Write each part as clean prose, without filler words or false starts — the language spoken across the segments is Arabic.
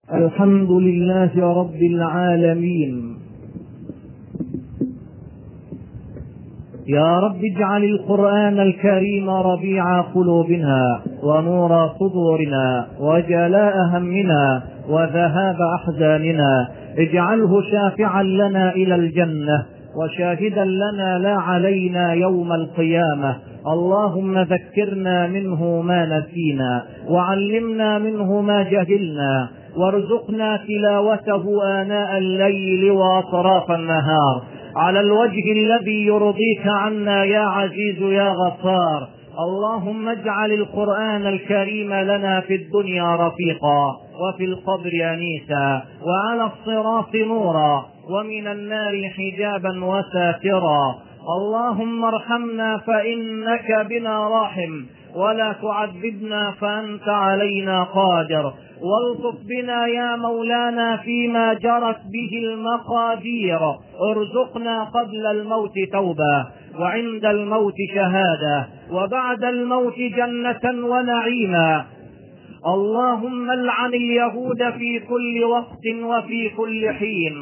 الحمد لله رب العالمين. يا رب اجعل القرآن الكريم ربيع قلوبنا ونور صدورنا وجلاء همنا وذهاب أحزاننا. اجعله شافعا لنا إلى الجنة وشاهدا لنا لا علينا يوم القيامة. اللهم ذكرنا منه ما نسينا وعلمنا منه ما جهلنا وارزقنا تلاوته آناء الليل وأطراف النهار على الوجه الذي يرضيك عنا يا عزيز يا غفار. اللهم اجعل القرآن الكريم لنا في الدنيا رفيقا وفي القبر أنيسا وعلى الصراط نورا ومن النار حجابا وساترا. اللهم ارحمنا فإنك بنا راحم ولا تعذبنا فأنت علينا قادر. والطف بنا يا مولانا فيما جرت به المقادير. ارزقنا قبل الموت توبة وعند الموت شهادة وبعد الموت جنة ونعيما. اللهم العن اليهود في كل وقت وفي كل حين.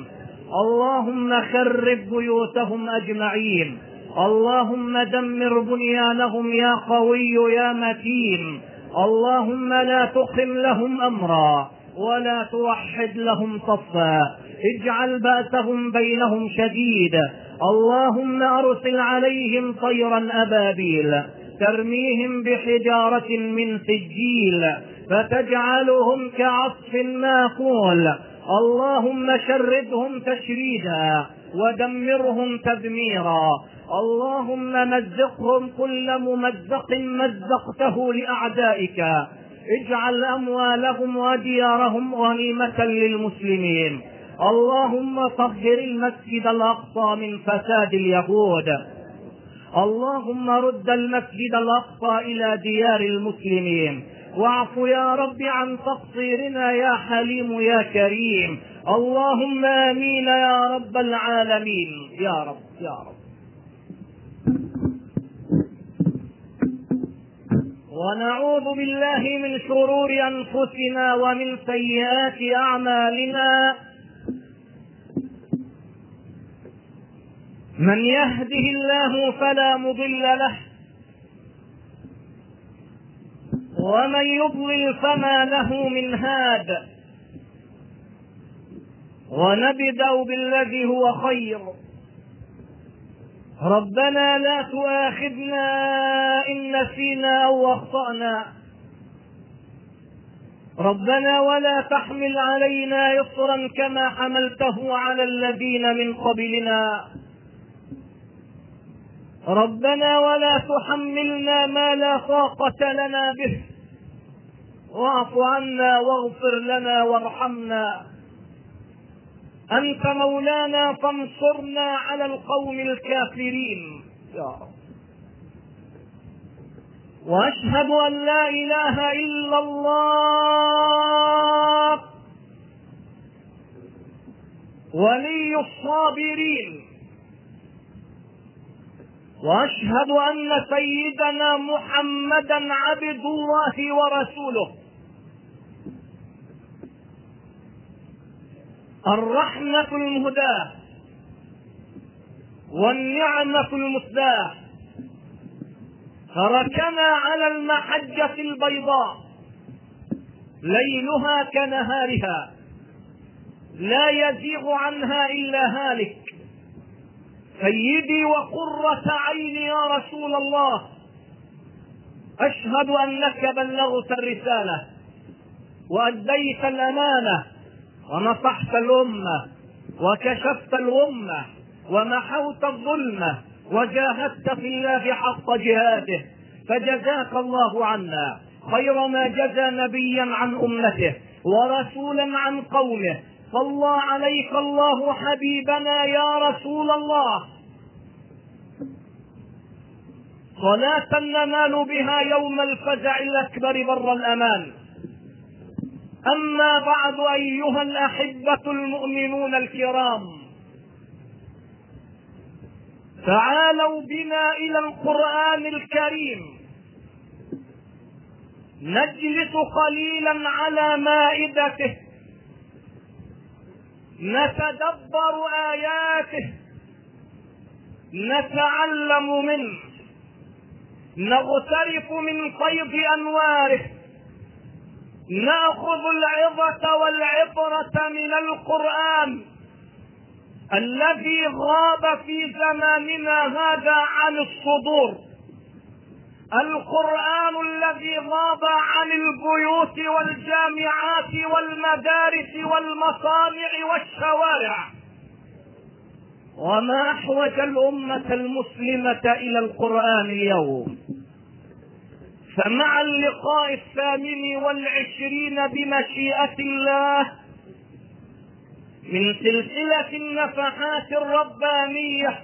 اللهم خرب بيوتهم أجمعين. اللهم دمر بنيانهم يا قوي يا متين. اللهم لا تقم لهم أمرا ولا توحد لهم صفا. اجعل بأسهم بينهم شديد. اللهم أرسل عليهم طيرا أبابيل ترميهم بحجارة من سجيل فتجعلهم كعصف ماكول. اللهم شردهم تشريدا ودمرهم تدميرا. اللهم مزقهم كل ممزق مزقته لأعدائك. اجعل أموالهم وديارهم غنيمة للمسلمين. اللهم طهر المسجد الأقصى من فساد اليهود. اللهم رد المسجد الأقصى إلى ديار المسلمين. واعف يا رب عن تقصيرنا يا حليم يا كريم. اللهم آمين يا رب العالمين. يا رب يا رب. ونعوذ بالله من شرور أنفسنا ومن سيئات أعمالنا. من يهده الله فلا مضل له ومن يضلل فما له من هاد. ونبدأ بالذي هو خير. ربنا لا تؤاخذنا إن نسينا أو أخطأنا. ربنا ولا تحمل علينا إصرا كما حملته على الذين من قبلنا. ربنا ولا تحملنا ما لا طاقة لنا به. واعف عنا واغفر لنا وارحمنا. أنت مولانا فانصرنا على القوم الكافرين يا رب. وأشهد أن لا إله إلا الله ولي الصابرين. وأشهد أن سيدنا محمدا عبد الله ورسوله. الرحمة المهداة والنعمة المسداة. تركنا على المحجة البيضاء ليلها كنهارها لا يزيغ عنها إلا هالك. سيدي وقرة عيني يا رسول الله، أشهد أنك بلغت الرسالة وأديت الأمانة ونصحت الأمة وكشفت الغمة ومحوت الظلمة وجاهدت في الله حق جهاده. فجزاك الله عنا خير ما جزى نبيا عن أمته ورسولا عن قومه. صلى عليك الله حبيبنا يا رسول الله صلاة ننال بها يوم الفزع الأكبر بر الأمان. أما بعد أيها الأحبة المؤمنون الكرام، تعالوا بنا إلى القرآن الكريم نجلس قليلا على مائدته نتدبر آياته، نتعلم منه، نغترف من فيض أنواره، نأخذ العظة والعبرة من القرآن الذي غاب في زماننا هذا عن الصدور، القرآن الذي غاب عن البيوت والجامعات والمدارس والمصانع والشوارع. وما أحوج الأمة المسلمة إلى القرآن اليوم. فمع اللقاء 28 بمشيئة الله من سلسلة النفحات الربانية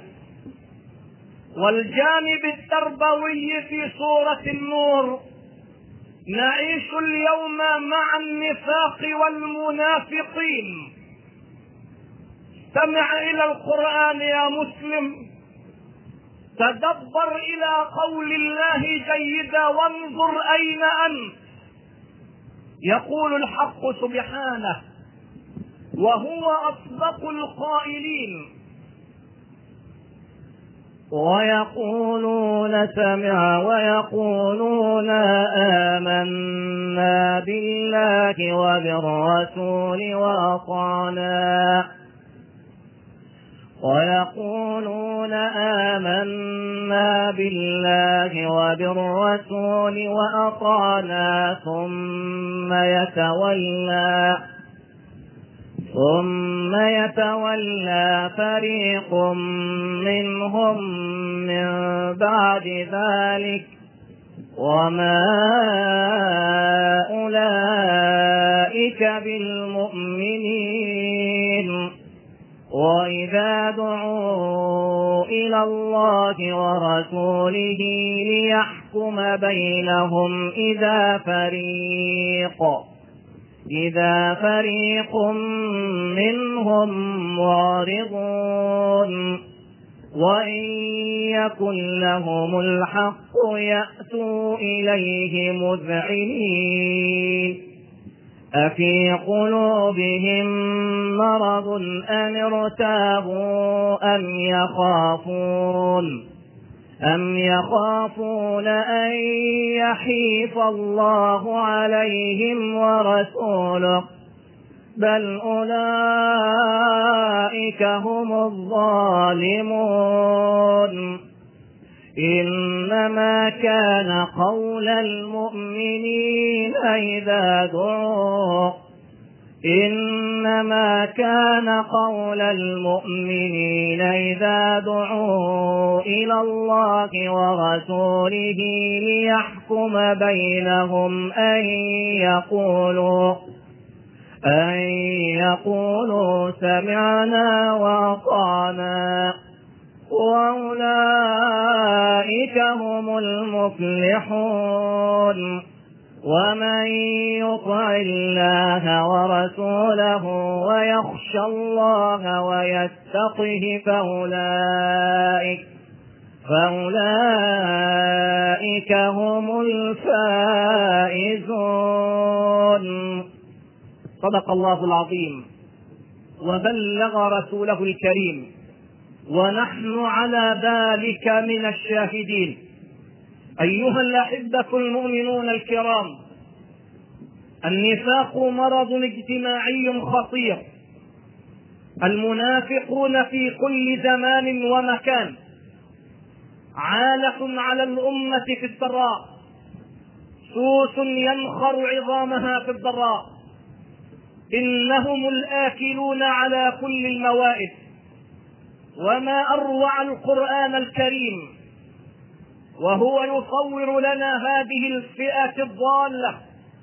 والجانب التربوي في سورة النور، نعيش اليوم مع النفاق والمنافقين. استمع إلى القرآن يا مسلم، تدبر إلى قول الله جيدا وانظر أين أنت. يقول الحق سبحانه وهو أصدق القائلين: ويقولون سمع ويقولون آمنا بالله وبالرسول وأطعنا، ويقولون آمنا بالله وبالرسول وأطعنا ثم يتولى فريق منهم من بعد ذلك وما أولئك بالمؤمنين. وإذا دعوا إلى الله ورسوله ليحكم بينهم إذا فريق منهم معرضون، وإن يكن لهم الحق يأتوا إليه مذعنين. أفي قلوبهم مرض أم ارتابوا أم يخافون أن يحيف الله عليهم ورسوله، بل أولئك هم الظالمون. إنما كان قول المؤمنين إذا دعوا إلى الله ورسوله ليحكم بينهم أن يقولوا سمعنا وأطعنا، وأولئك هم المفلحون. ومن يطع الله ورسوله ويخشى الله ويتقه فأولئك هم الفائزون. صدق الله العظيم وبلغ رسوله الكريم، ونحن على ذلك من الشاهدين. أيها الأحبة المؤمنون الكرام، النفاق مرض اجتماعي خطير. المنافقون في كل زمان ومكان عالة على الأمة في السراء، سوس ينخر عظامها في الضراء. إنهم الآكلون على كل الموائد. وما أروع القرآن الكريم وهو يصور لنا هذه الفئة الضالة،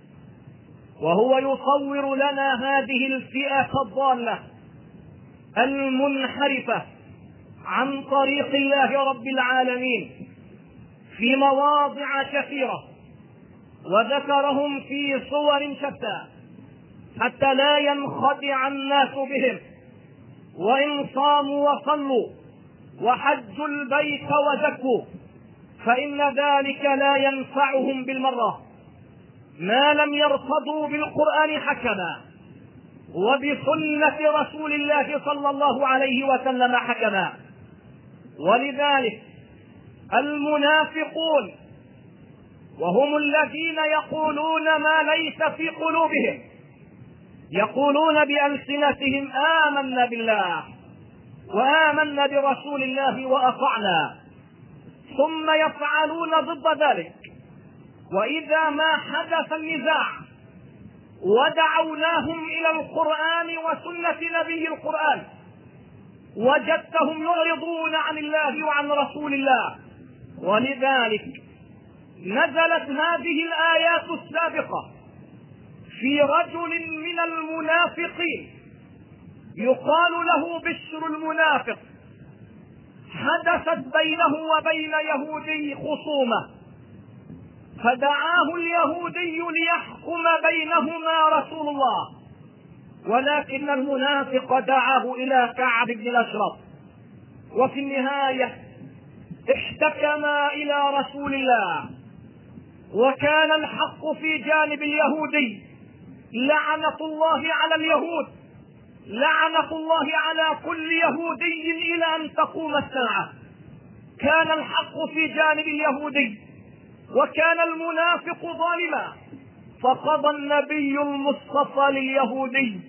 المنحرفة عن طريق الله رب العالمين في مواضع كثيرة، وذكرهم في صور شتى حتى لا ينخدع الناس بهم. وإن صاموا وصلوا وحجوا البيت وزكوا فإن ذلك لا ينفعهم بالمرة ما لم يرتضوا بالقرآن حكما، وبسنة رسول الله صلى الله عليه وسلم حكما. ولذلك المنافقون وهم الذين يقولون ما ليس في قلوبهم، يقولون بألسنتهم آمنا بالله وآمنا برسول الله وأطعنا، ثم يفعلون ضد ذلك. وإذا ما حدث النزاع ودعوناهم إلى القرآن وسنة نبي القرآن وجدتهم يعرضون عن الله وعن رسول الله. ولذلك نزلت هذه الآيات السابقة في رجل من المنافقين يقال له بشر المنافق، حدثت بينه وبين يهودي خصومة، فدعاه اليهودي ليحكم بينهما رسول الله، ولكن المنافق دعاه إلى كعب بن الأشرف، وفي النهاية احتكما إلى رسول الله، وكان الحق في جانب اليهودي. لعنة الله على اليهود، لعنة الله على كل يهودي إلى أن تقوم الساعة. كان الحق في جانب اليهودي وكان المنافق ظالما، فقضى النبي المصطفى لليهودي،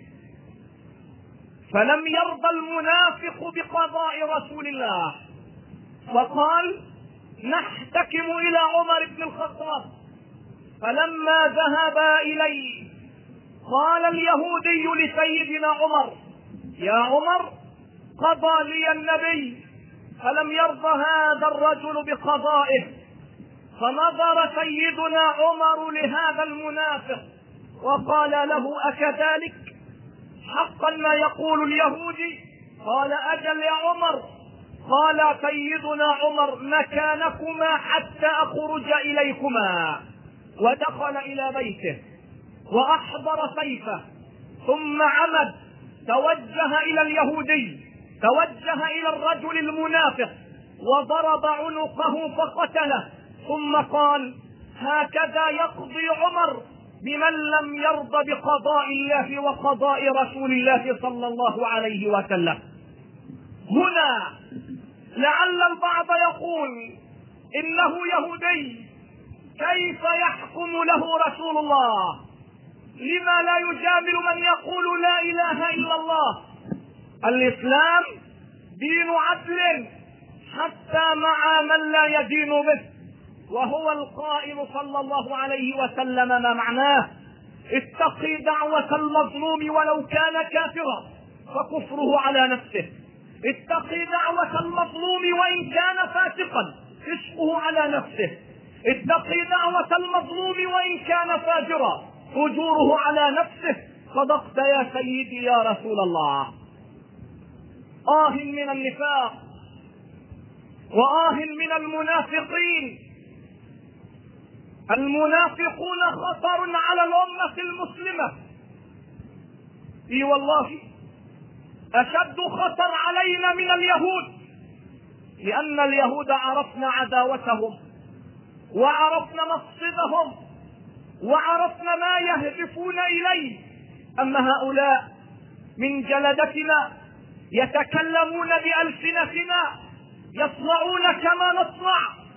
فلم يرضى المنافق بقضاء رسول الله، فقال نحتكم إلى عمر بن الخطاب. فلما ذهبا إليه قال اليهودي لسيدنا عمر: يا عمر، قضى لي النبي فلم يرضى هذا الرجل بقضائه. فنظر سيدنا عمر لهذا المنافق وقال له: أكذلك حقا ما يقول اليهودي؟ قال: أجل يا عمر. قال سيدنا عمر: مكانكما حتى أخرج إليكما. ودخل إلى بيته وأحضر سيفه، ثم عمد توجه إلى اليهودي، توجه إلى الرجل المنافق وضرب عنقه فقتله، ثم قال: هكذا يقضي عمر بمن لم يرضى بقضاء الله وقضاء رسول الله صلى الله عليه وسلم. هنا لعل البعض يقول: إنه يهودي، كيف يحكم له رسول الله؟ لما لا يجامل من يقول لا إله إلا الله؟ الإسلام دين عدل حتى مع من لا يدين به، وهو القائل صلى الله عليه وسلم ما معناه: اتقي دعوة المظلوم ولو كان كافرا فكفره على نفسه، اتقي دعوة المظلوم وإن كان فاسقا فسقه على نفسه، اتقي دعوة المظلوم وإن كان فاجرا فجوره على نفسه. صدقت يا سيدي يا رسول الله. من النفاق من المنافقين. المنافقون خطر على الأمة المسلمة، والله أشد خطر علينا من اليهود، لأن اليهود عرفنا عداوتهم وعرفنا مقصدهم وعرفنا ما يهدفون إليه. أما هؤلاء من جلدتنا يتكلمون بألسنتنا، يصنعون كما نصنع،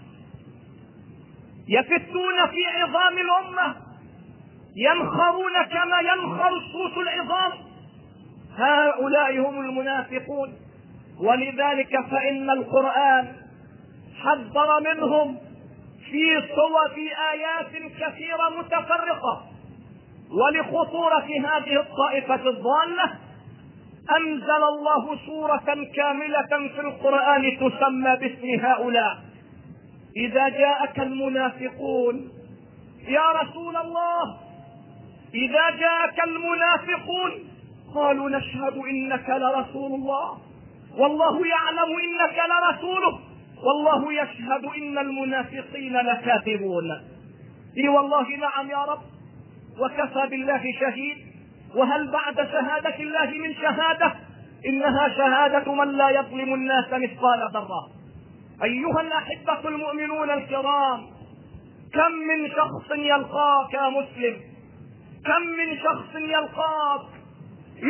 يفتون في عظام الأمة، ينخرون كما ينخر الصوت العظام. هؤلاء هم المنافقون. ولذلك فإن القرآن حذر منهم في آيات كثيرة متفرقة. ولخطورة هذه الطائفة الضالة أنزل الله سورة كاملة في القرآن تسمى باسم هؤلاء: إذا جاءك المنافقون يا رسول الله، إذا جاءك المنافقون قالوا نشهد إنك لرسول الله والله يعلم إنك لرسوله والله يشهد إن المنافقين لكاذبون. والله نعم يا رب، وكفى بالله شهيد. وهل بعد شهادة الله من شهادة؟ إنها شهادة من لا يظلم الناس مثقال ذرة. أيها الأحبة المؤمنون الكرام، كم من شخص يلقاك يا مسلم، كم من شخص يلقاك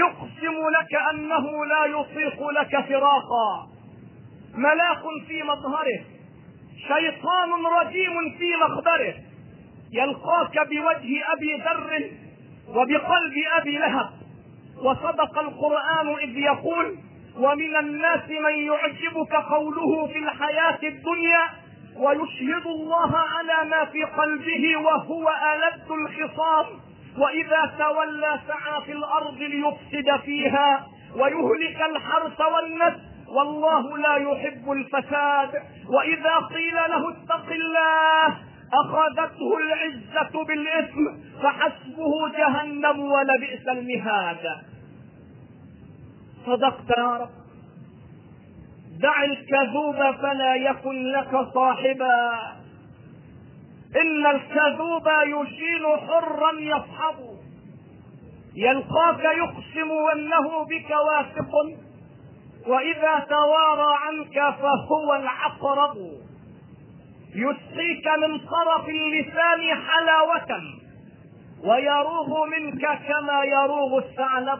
لك أنه لا يطيق لك فراقا، ملاك في مظهره، شيطان رجيم في مخبره، يلقاك بوجه أبي ذر وبقلب أبي لهب. وصدق القرآن إذ يقول: ومن الناس من يعجبك قوله في الحياة الدنيا ويشهد الله على ما في قلبه وهو ألد الخصام، وإذا تولى سعى في الأرض ليفسد فيها ويهلك الحرث والنسل والله لا يحب الفساد. وإذا قيل له اتق الله أخذته العزة بالإثم فحسبه جهنم ولبئس المهاد. صدقت يا رب. دع الكذوب فلا يكن لك صاحبا، إن الكذوب يشين حرا يصحب، يلقاك يقسم أنه بك واثق وإذا توارى عنك فهو العقرب، يسقيك من طرف اللسان حلاوة ويروغ منك كما يروغ الثعلب.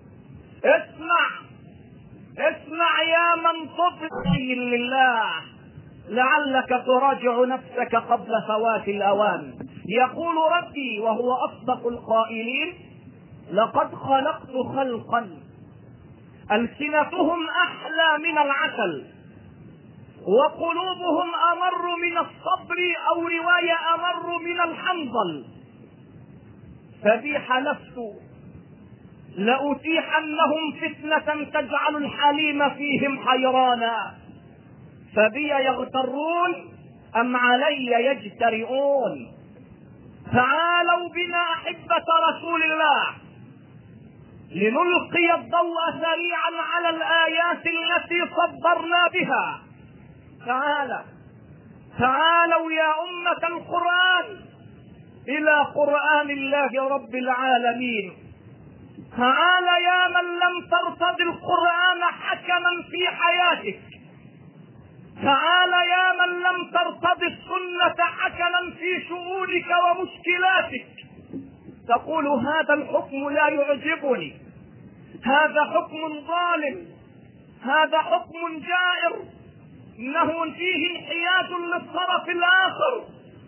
اسمع يا من تطيع لله لعلك تراجع نفسك قبل فوات الأوان. يقول ربي وهو أصدق القائلين: لقد خلقت خلقا ألسنتهم أحلى من العسل وقلوبهم أمر من الصبر أو رواية أمر من الحنظل، فبي حلفت لأتيحنهم فتنة تجعل الحليم فيهم حيرانا، فبي يغترون أم علي يجترئون. تعالوا بنا أحبة رسول الله لنلقي الضوء سريعا على الآيات التي صبرنا بها. تعالوا يا أمة القرآن إلى قرآن الله رب العالمين. تعال يا من لم ترتض القرآن حكما في حياتك، تعال يا من لم ترتض السنة حكما في شؤونك ومشكلاتك، تقول هذا الحكم لا يعجبني، هذا حكم ظالم، هذا حكم جائر، إنه فيه انحياز للطرف الآخر.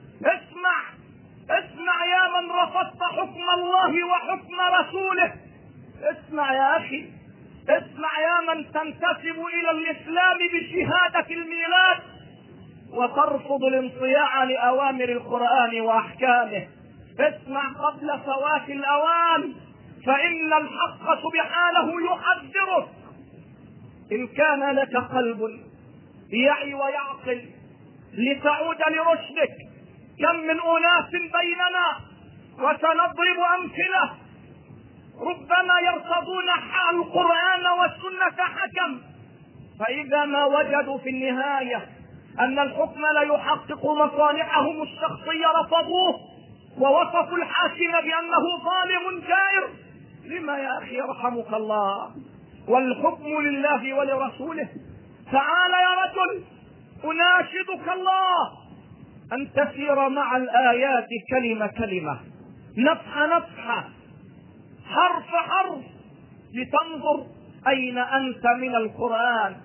اسمع يا من رفضت حكم الله وحكم رسوله. اسمع يا أخي، اسمع يا من تنتسب إلى الإسلام بشهادة الميلاد وترفض الانصياع لأوامر القرآن وأحكامه. اسمع قبل فوات الأوان، فإن الحق سبحانه يحذرك. إن كان لك قلب يعي ويعقل لتعود لرشدك، كم من أناس بيننا وسنضرب أمثلة ربما يرتضون القرآن والسنة حكم، فإذا ما وجدوا في النهاية أن الحكم لا يحقق مصالحهم الشخصية رفضوه ووصفوا الحاكم بأنه ظالم جائر. لما يا أخي يرحمك الله؟ والحكم لله ولرسوله. تعال يا رجل، أناشدك الله أن تسير مع الآيات كلمة كلمة، نفحة نفحة، حرف حرف، لتنظر أين أنت من القرآن.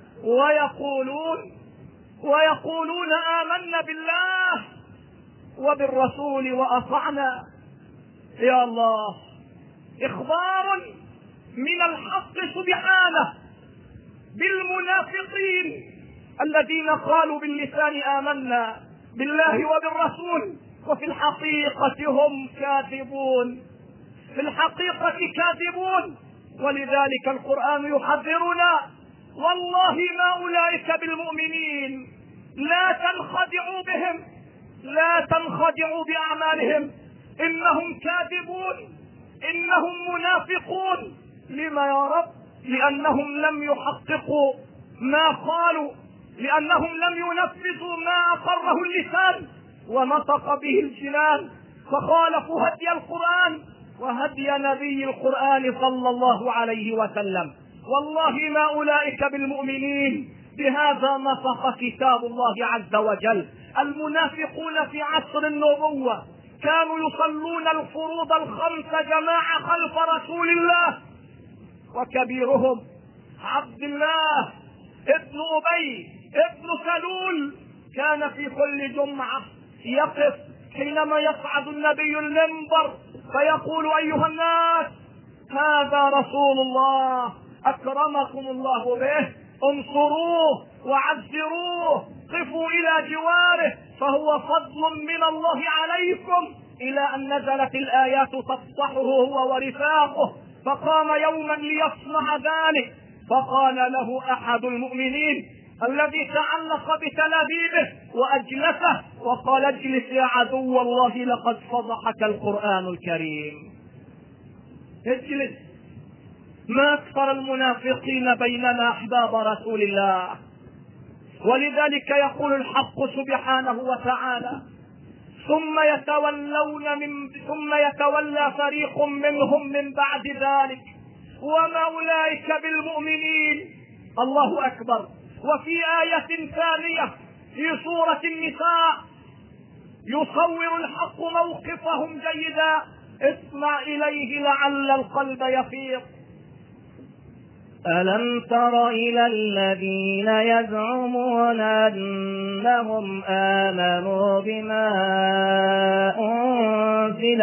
ويقولون آمنا بالله وبالرسول وأطعنا. يا الله، إخبار من الحق سبحانه بالمنافقين الذين قالوا باللسان آمنا بالله وبالرسول وفي الحقيقة هم كاذبون، في الحقيقة كاذبون. ولذلك القرآن يحذرنا: والله ما أولئك بالمؤمنين، لا تنخدعوا بهم، لا تنخدعوا بأعمالهم، إنهم كاذبون، إنهم منافقون. لما يا رب؟ لأنهم لم يحققوا ما قالوا، لأنهم لم ينفذوا ما أقره اللسان ونطق به الجنان، فخالفوا هدي القرآن وهدي نبي القرآن صلى الله عليه وسلم. والله ما أولئك بالمؤمنين، بهذا نطق كتاب الله عز وجل. المنافقون في عصر النبوة كانوا يصلون الفروض الخمس جماعة خلف رسول الله، وكبيرهم عبد الله ابن أبي ابن سلول كان في كل جمعة يقف حينما يصعد النبي المنبر فيقول: أيها الناس، هذا رسول الله أكرمكم الله به، انصروه وعزروه، قفوا إلى جواره، فهو فضل من الله عليكم، إلى أن نزلت الآيات تفضحه هو ورفاقه. فقام يوما ليصنع ذلك، فقال له أحد المؤمنين الذي تعلق بتلابيبه وأجلسه وقال: اجلس يا عدو الله، لقد فضحك القرآن الكريم. اجلس. ما أكثر المنافقين بيننا أحباب رسول الله. ولذلك يقول الحق سبحانه وتعالى: ثم يتولى فريق منهم من بعد ذلك وما أولئك بالمؤمنين. الله أكبر. وفي آية ثانية في سورة النساء يصور الحق موقفهم جيدا، اسمع إليه لعل القلب يفيض. ألم تر إلى الذين يزعمون أنهم آمنوا بما أنزل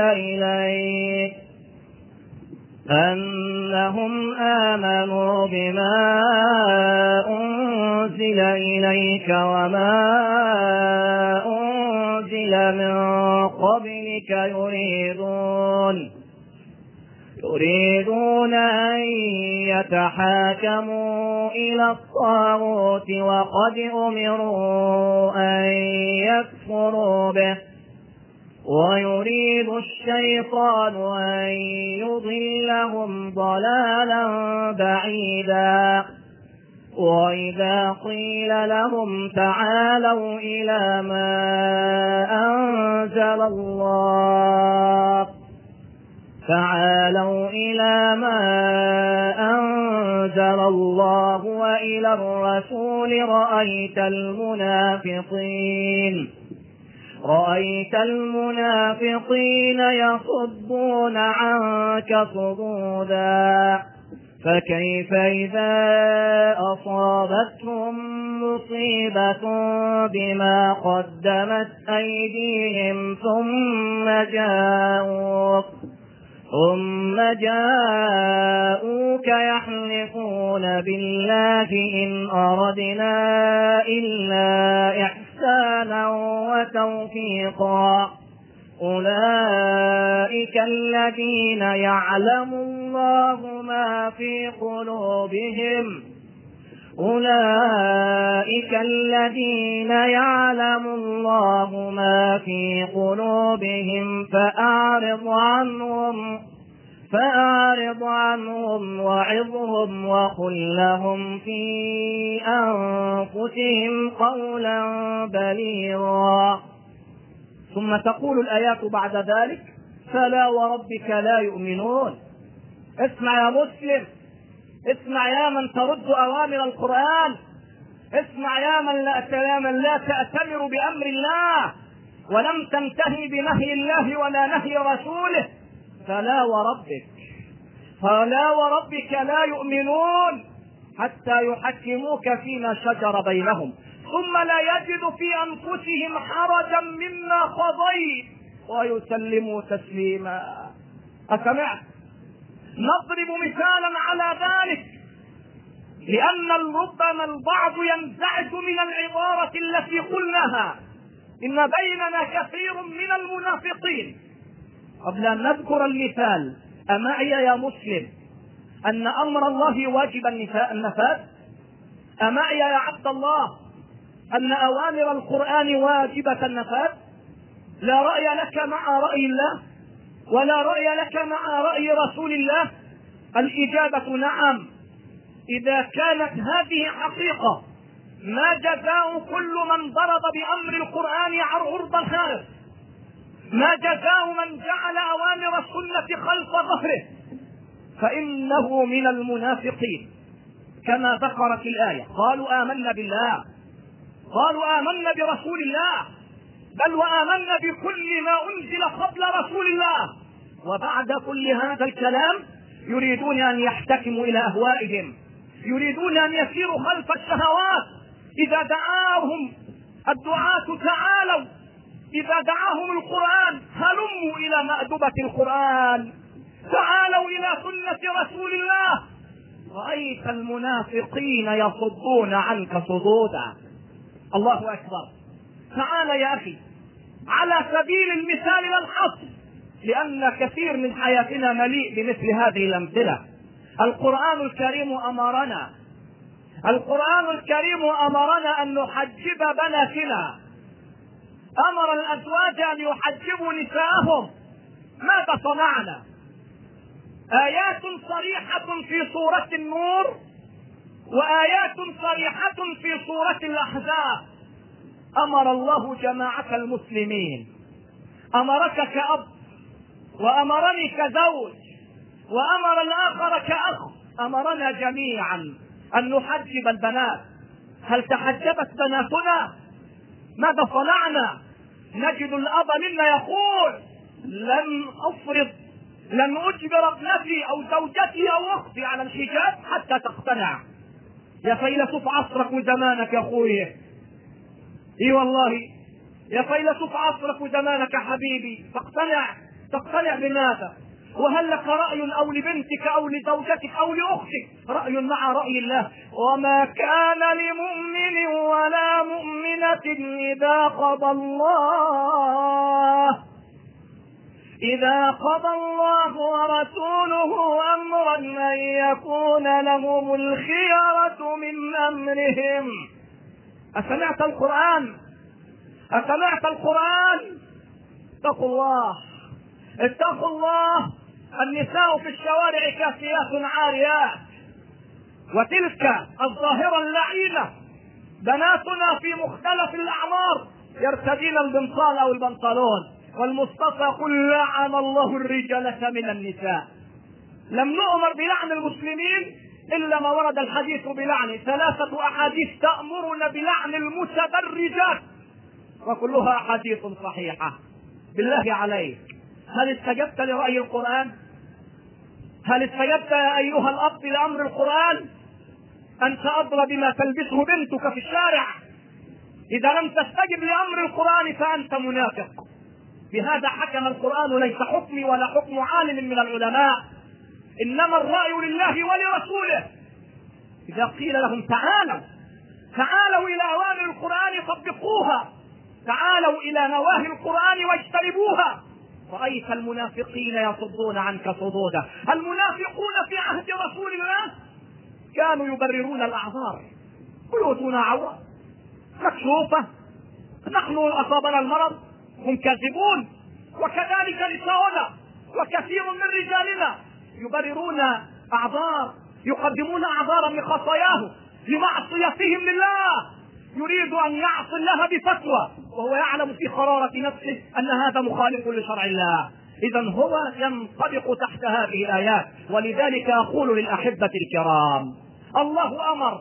إليك وما أنزل من قبلك يريدون أن يتحاكموا إلى الطاغوت وقد أمروا أن يكفروا به، ويريد الشيطان أن يضلهم ضلالا بعيدا. وإذا قيل لهم تعالوا إلى ما أنزل الله وإلى الرسول رأيت المنافقين يصدون عنك صدودا. فكيف إذا أصابتهم مصيبة بما قدمت أيديهم ثم جاءوك يحلفون بالله إن أردنا إلا إحسانا وتوفيقا. أولئك الذين يعلم الله ما في قلوبهم فأعرض عنهم وعظهم وقل لهم في أنفسهم قولا بليغا. ثم تقول الآيات بعد ذلك: فلا وربك لا يؤمنون. اسمع يا مسلم، اسمع يا من ترد أوامر القرآن، اسمع يا من لا تأتمر بأمر الله ولم تنتهي بنهي الله ولا نهي رسوله. فلا وربك لا يؤمنون حتى يحكموك فيما شجر بينهم ثم لا يجد في أنفسهم حرجا مما قضيت ويسلموا تسليما. أسمعت؟ نضرب مثالا على ذلك، لأن ربما البعض ينزعج من العبارة التي قلناها: إن بيننا كثير من المنافقين. قبل أن نذكر المثال، أمعي يا مسلم أن أمر الله واجب النفاذ؟ أمعي يا عبد الله أن أوامر القرآن واجبة النفاذ؟ لا رأي لك مع رأي الله ولا رأي لك مع رأي رسول الله؟ الإجابة نعم. إذا كانت هذه حقيقة، ما جزاء كل من ضرب بأمر القرآن عرض الخارج؟ ما جزاء من جعل أوامر السنة خلف ظهره؟ فإنه من المنافقين كما ذكرت الآية. قالوا آمنا بالله، قالوا آمنا برسول الله، بل وآمنا بكل ما أنزل قبل رسول الله، وبعد كل هذا الكلام يريدون أن يحتكموا إلى أهوائهم، يريدون أن يسيروا خلف الشهوات. إذا دعاهم الدعاة تعالوا، إذا دعاهم القرآن هلموا إلى مأدبة القرآن، تعالوا إلى سنة رسول الله. رأيت المنافقين يصدون عنك صدودا. الله أكبر. تعال يا أخي على سبيل المثال لا الحصر، لأن كثير من حياتنا مليء بمثل هذه الأمثلة. القرآن الكريم أمرنا أن نحجب بناتنا، أمر الأزواج أن يحجبوا نساءهم. ماذا صنعنا؟ آيات صريحة في سورة النور وآيات صريحة في سورة الأحزاب. أمر الله جماعة المسلمين، أمرك كأب وأمرني كزوج وأمر الآخر كأخ، أمرنا جميعا أن نحجب البنات. هل تحجبت بناتنا؟ ماذا صنعنا؟ نجد الأب منا يقول لن أجبر ابنتي أو زوجتي أو أختي على الحجاب حتى تقتنع. يا فيلسوف عصرك وزمانك يا أخوي، إي والله يا فيلسوف عصرك وزمانك حبيبي، تقتنع بماذا؟ وهل لك رأي أو لبنتك أو لزوجتك أو لأختك رأي مع رأي الله؟ وما كان لمؤمن ولا مؤمنة إذا قضى الله ورسوله أمرا أن يكون لهم الخيرة من أمرهم. أسمعت القرآن؟ اتقوا الله. النساء في الشوارع كاسيات عاريات، وتلك الظاهرة اللعينة بناتنا في مختلف الأعمار يرتدين البنطال أو البنطلون، والمصطفى قل لعن الله الرجالة من النساء. لم نؤمر بلعن المسلمين إلا ما ورد الحديث بلعن. 3 أحاديث تأمرنا بلعن المتبرجات وكلها أحاديث صحيحة. بالله عليك، هل استجبت لرأي القرآن؟ هل استجبت يا أيها الأب لأمر القرآن؟ أنت أدرى بما تلبسه بنتك في الشارع. إذا لم تستجب لأمر القرآن فأنت منافق. بهذا حكم القرآن، ليس حكمي ولا حكم عالم من العلماء، إنما الرأي لله ولرسوله. إذا قيل لهم تعالوا إلى أوامر القرآن طبقوها، تعالوا إلى نواهي القرآن واجتنبوها، رأيت المنافقين يصدون عنك صدودا. المنافقون في عهد رسول الله كانوا يبررون الأعذار. بيوتنا عورة مكشوفة، نحن أصابنا المرض، هم كاذبون، وكذلك نساؤنا وكثير من رجالنا يبررون أعذار، يقدمون أعذارا لخطاياهم لمعصيتهم لله. يريد أن يعصي الله بفتوى وهو يعلم في قرارة نفسه أن هذا مخالف لشرع الله. إذن هو ينطبق تحت هذه الآيات. ولذلك أقول للأحبة الكرام، الله أمر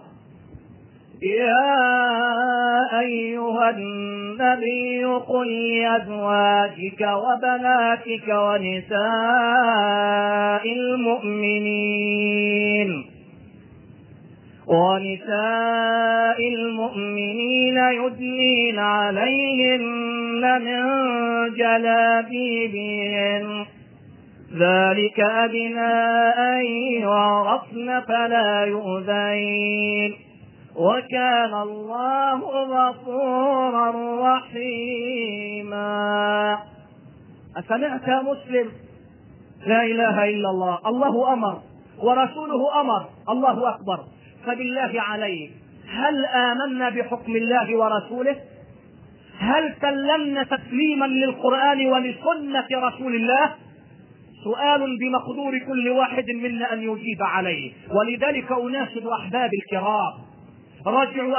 يا أيها النبي قل لأزواجك وبناتك ونساء المؤمنين يدنين عليهن من جلابيبهن ذلك أدنى أن يعرفن فلا يؤذين وكان الله غفورا رحيما. أسمعت يا مسلم؟ لا إله إلا الله. الله أمر ورسوله أمر. الله أكبر. فبالله عليك، هل آمنا بحكم الله ورسوله؟ هل سلمنا تسليما للقرآن ولسنة رسول الله؟ سؤال بمقدور كل واحد منا أن يجيب عليه. ولذلك أناشد أحبابي الكرام، راجعوا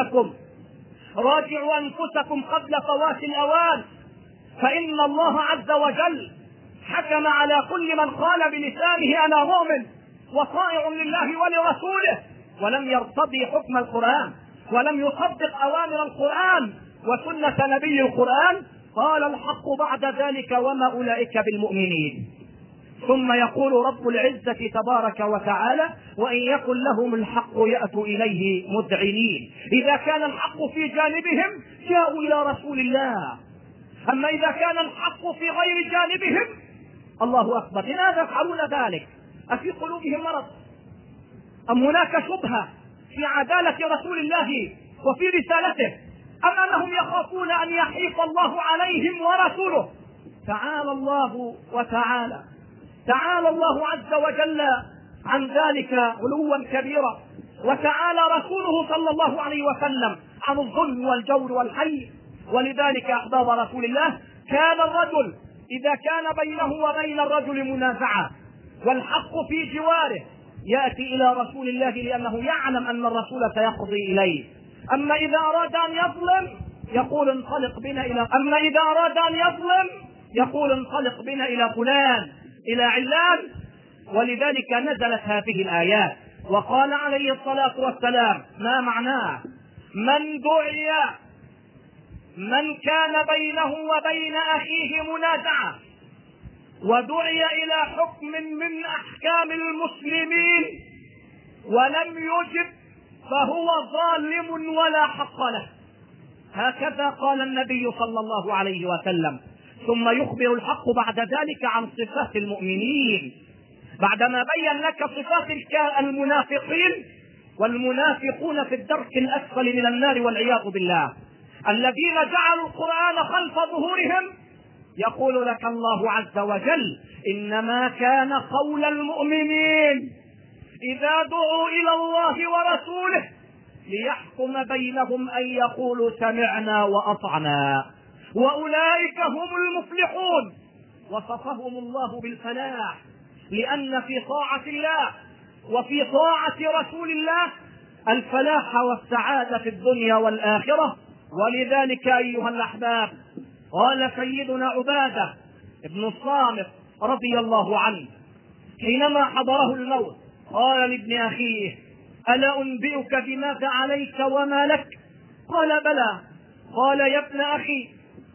أنفسكم قبل فوات الأوان، فإن الله عز وجل حكم على كل من قال بلسانه أنا مؤمن وطائع لله ولرسوله ولم يرتضي حكم القرآن ولم يصدق أوامر القرآن وسنة نبي القرآن. قال الحق بعد ذلك وما أولئك بالمؤمنين. ثم يقول رب العزة تبارك وتعالى: وإن يكن لهم الحق يأتوا إليه مذعنين. إذا كان الحق في جانبهم جاءوا إلى رسول الله، أما إذا كان الحق في غير جانبهم، الله أكبر، لماذا يفعلون ذلك؟ أفي قلوبهم مرض؟ أم هناك شبهة في عدالة رسول الله وفي رسالته؟ أم أنهم يخافون أن يحيف الله عليهم ورسوله؟ تعالى الله تعالى الله عز وجل عن ذلك علوا كبيرا، وتعالى رسوله صلى الله عليه وسلم عن الظلم والجور والحي. ولذلك أحباب رسول الله، كان الرجل إذا كان بينه وبين الرجل منازعة والحق في جواره يأتي إلى رسول الله، لأنه يعلم أن الرسول سيقضي إليه. أما إذا أراد أن يظلم يقول انطلق بنا إلى فلان، إلى علان. ولذلك نزلت هذه الآيات، وقال عليه الصلاة والسلام: ما معناه؟ من كان بينه وبين أخيه منازعة ودعي إلى حكم من أحكام المسلمين ولم يجب فهو ظالم ولا حق له. هكذا قال النبي صلى الله عليه وسلم. ثم يخبر الحق بعد ذلك عن صفات المؤمنين، بعدما بين لك صفات المنافقين، والمنافقون في الدرك الأسفل من النار والعياذ بالله، الذين جعلوا القرآن خلف ظهورهم. يقول لك الله عز وجل: إنما كان قول المؤمنين إذا دعوا إلى الله ورسوله ليحكم بينهم أن يقولوا سمعنا وأطعنا، وأولئك هم المفلحون. وصفهم الله بالفلاح، لأن في طاعة الله وفي طاعة رسول الله الفلاح والسعادة في الدنيا والآخرة. ولذلك أيها الأحباب، قال سيدنا عبادة بن الصامت رضي الله عنه حينما حضره الموت، قال لابن أخيه: ألا أنبئك بماذا عليك وما لك؟ قال: بلى. قال: يا ابن أخي،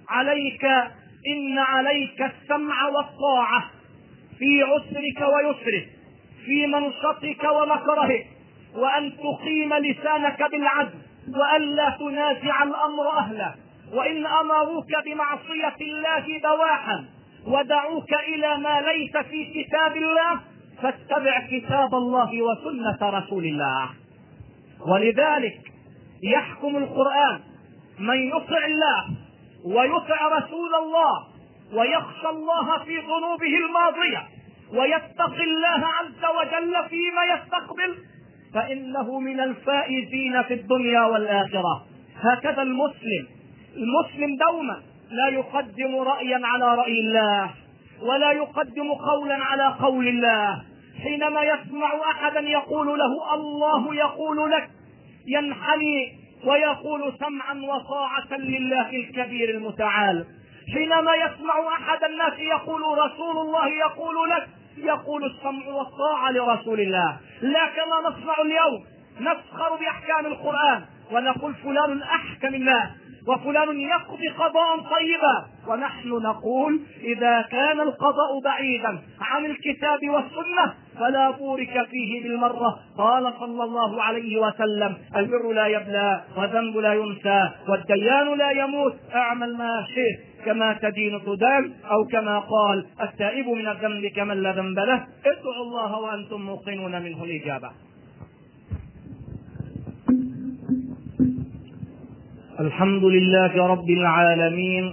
إن عليك السمع والطاعة في عسرك ويسرك، في منشطك ومكرهك، وأن تقيم لسانك بالعدل، وألا تنازع الأمر أهله، وإن أمروك بمعصية الله بواحا ودعوك إلى ما ليس في كتاب الله فاتبع كتاب الله وسنة رسول الله. ولذلك يحكم القرآن من يطع الله ويطع رسول الله ويخشى الله في ذنوبه الماضية ويتقي الله عز وجل فيما يستقبل، فإنه من الفائزين في الدنيا والآخرة. هكذا المسلم دوما لا يقدم رأيا على رأي الله، ولا يقدم قولا على قول الله. حينما يسمع أحدا يقول له الله يقول لك ينحني ويقول سمعا وطاعة لله الكبير المتعال. حينما يسمع أحد الناس يقول رسول الله يقول لك يقول السمع والطاعة لرسول الله. لا كما نسمع اليوم نسخر بأحكام القرآن ونقول فلان أحكم الناس وفلان يقضي قضاء طيبا، ونحن نقول إذا كان القضاء بعيدا عن الكتاب والسنة فلا بورك فيه بالمرة. قال صلى الله عليه وسلم: البر لا يبلى والذنب لا ينسى والديان لا يموت، اعمل ما شئت كما تدين تدان، أو كما قال: التائب من الذنب كمن لا ذنب له، ادعوا الله وأنتم موقنون منه الإجابة. الحمد لله رب العالمين،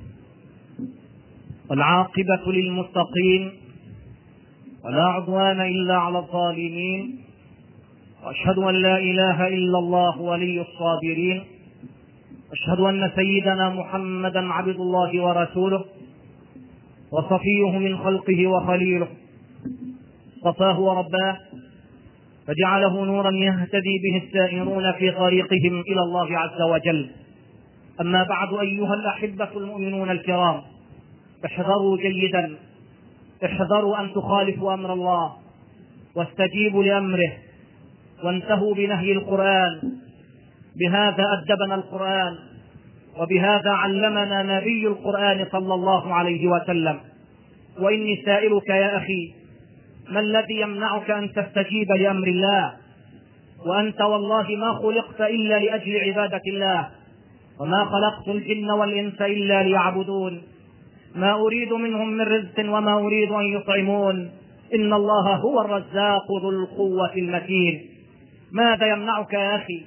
والعاقبة للمتقين، ولا عدوان إلا على الظالمين، وأشهد أن لا إله إلا الله ولي الصابرين، أشهد أن سيدنا محمدا عبد الله ورسوله وصفيه من خلقه وخليله، اصطفاه ورباه فجعله نورا يهتدي به السائرون في طريقهم إلى الله عز وجل. أما بعد، أيها الأحبة المؤمنون الكرام، احذروا جيدا، احذروا أن تخالفوا أمر الله واستجيبوا لأمره وانتهوا بنهي القرآن. بهذا أدبنا القرآن، وبهذا علمنا نبي القرآن صلى الله عليه وسلم. وإني سائلك يا أخي: ما الذي يمنعك أن تستجيب لأمر الله؟ وأنت والله ما خلقت إلا لأجل عبادة الله، وما خلقت الجن والإنس إلا ليعبدون، ما أريد منهم من رزق وما أريد أن يطعمون، إن الله هو الرزاق ذو القوة المتين. ماذا يمنعك يا أخي؟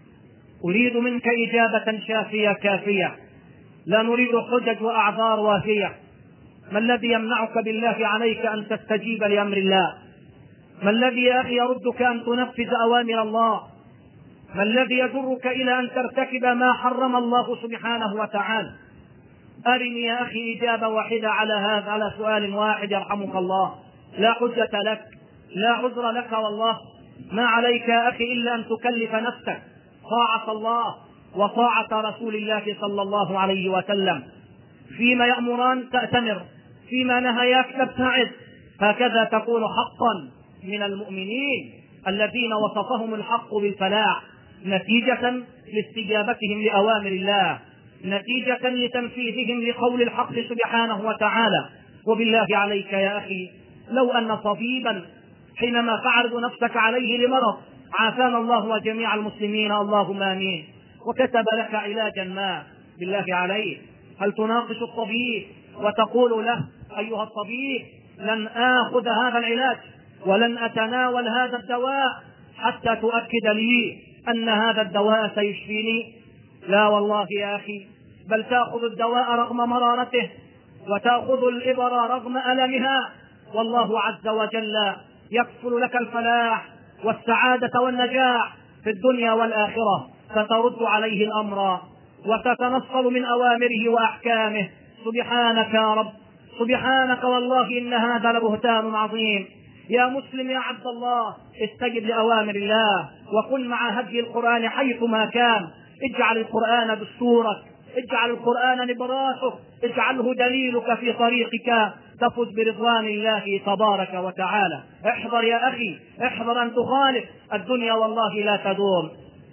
أريد منك إجابة شافية كافية، لا نريد حجج وأعذار وافية. ما الذي يمنعك بالله عليك أن تستجيب لأمر الله؟ ما الذي يا أخي يردك أن تنفذ أوامر الله؟ ما الذي يجرك إلى أن ترتكب ما حرم الله سبحانه وتعالى؟ أرني يا أخي إجابة واحدة على هذا، على سؤال واحد يرحمك الله. لا حجة لك، لا عذر لك والله. ما عليك يا أخي إلا أن تكلف نفسك طاعة الله وطاعة رسول الله صلى الله عليه وسلم. فيما يأمران تأتمر، فيما نهياك تبتعد. هكذا تكون حقا من المؤمنين الذين وصفهم الحق بالفلاح، نتيجة لاستجابتهم لأوامر الله، نتيجة لتنفيذهم لقول الحق سبحانه وتعالى. وبالله عليك يا أخي، لو أن طبيبا حينما تعرض نفسك عليه لمرض، عافانا الله وجميع المسلمين اللهم آمين، وكتب لك علاجا ما، بالله عليك هل تناقش الطبيب وتقول له: أيها الطبيب، لن آخذ هذا العلاج ولن أتناول هذا الدواء حتى تؤكد لي أن هذا الدواء سيشفيني؟ لا والله يا أخي، بل تأخذ الدواء رغم مرارته، وتأخذ الإبر رغم ألمها، والله عز وجل يكفل لك الفلاح والسعادة والنجاح في الدنيا والآخرة. فترد عليه الأمر وتتنصل من أوامره وأحكامه. سبحانك يا رب، سبحانك، والله إن هذا لبهتان عظيم. يا مسلم يا عبد الله، استجب لأوامر الله وكن مع هدي القرآن حيثما كان. اجعل القرآن دستورك، اجعل القرآن نبراسك، اجعله دليلك في طريقك، تفز برضوان الله تبارك وتعالى. احذر يا أخي، احذر أن تخالف الدنيا، والله لا تدوم،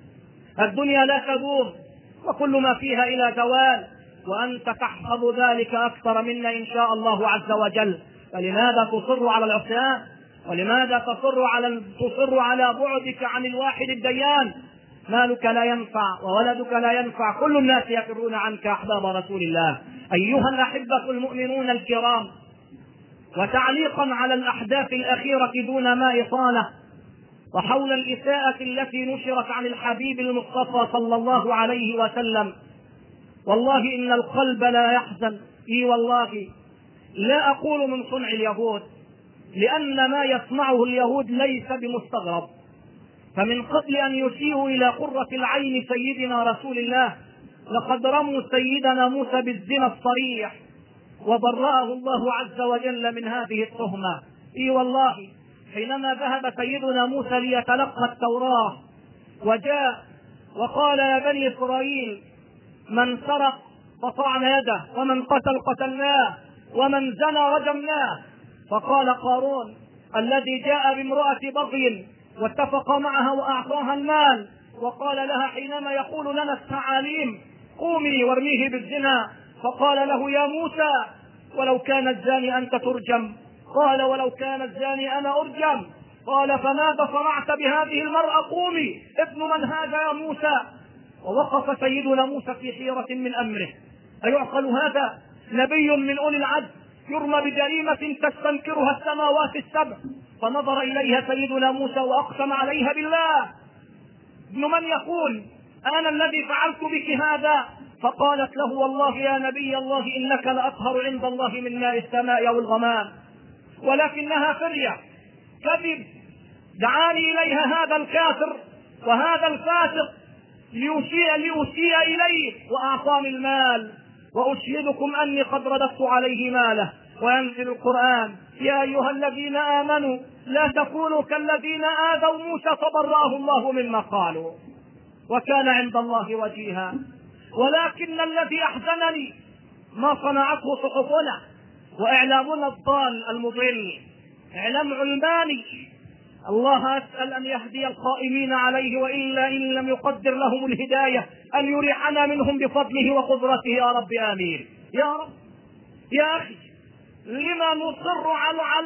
الدنيا لا تدوم، وكل ما فيها إلى زوال، وأنت تحفظ ذلك أكثر منا إن شاء الله عز وجل. فلماذا تصر على العصيان؟ ولماذا تصر على بعدك عن الواحد الديان؟ مالك لا ينفع وولدك لا ينفع، كل الناس يفرون عنك أحباب رسول الله. أيها الأحبة المؤمنون الكرام، وتعليقا على الأحداث الأخيرة دون ما إطالة، وحول الإساءة التي نشرت عن الحبيب المصطفى صلى الله عليه وسلم، والله إن القلب لا يحزن. والله لا أقول من صنع اليهود، لأن ما يصنعه اليهود ليس بمستغرب. فمن قبل أن يسيئوا إلى قرة العين سيدنا رسول الله، لقد رموا سيدنا موسى بالزنا الصريح، وبرأه الله عز وجل من هذه التهمة. والله حينما ذهب سيدنا موسى ليتلقى التوراة وجاء وقال: يا بني إسرائيل، من سرق قطعنا يده، ومن قتل قتلناه، ومن زنى رجمناه. فقال قارون الذي جاء بامرأة بغي واتفق معها وأعطاها المال، وقال لها حينما يقول لنا التعاليم: قومي وارميه بالزنا، فقال له: يا موسى، ولو كان الزاني أنت ترجم. قال: ولو كان الزاني أنا أرجم. قال: فماذا صنعت بهذه المرأة؟ قومي، ابن من هذا يا موسى؟ ووقف سيدنا موسى في حيرة من أمره. أيعقل هذا؟ نبي من أولي العزم يرمى بجريمة تستنكرها السماوات السبع. فنظر إليها سيدنا موسى وأقسم عليها بالله: ابن من يقول أنا الذي فعلت بك هذا؟ فقالت له: والله يا نبي الله، إنك لأطهر عند الله من ماء السماء أو الغمام. ولكنها فرية، كذب. دعاني إليها هذا الكافر وهذا الفاسق ليسيء إليه وأعطاني المال، وأشهدكم أني قد رددت عليه ماله. وينزل القرآن: يا أيها الذين آمنوا لا تكونوا كالذين آذوا موسى فبرأه الله مما قالوا وكان عند الله وجيها. ولكن الذي أحزنني ما صنعته صحفنا وإعلامنا الضال المضل، إعلام علماني. الله أسأل أن يهدي القائمين عليه، وإلا إن لم يقدر لهم الهداية أن يريحنا منهم بفضله وقدرته يا رب، آمين. يا رب، يا أخي، لما نصر على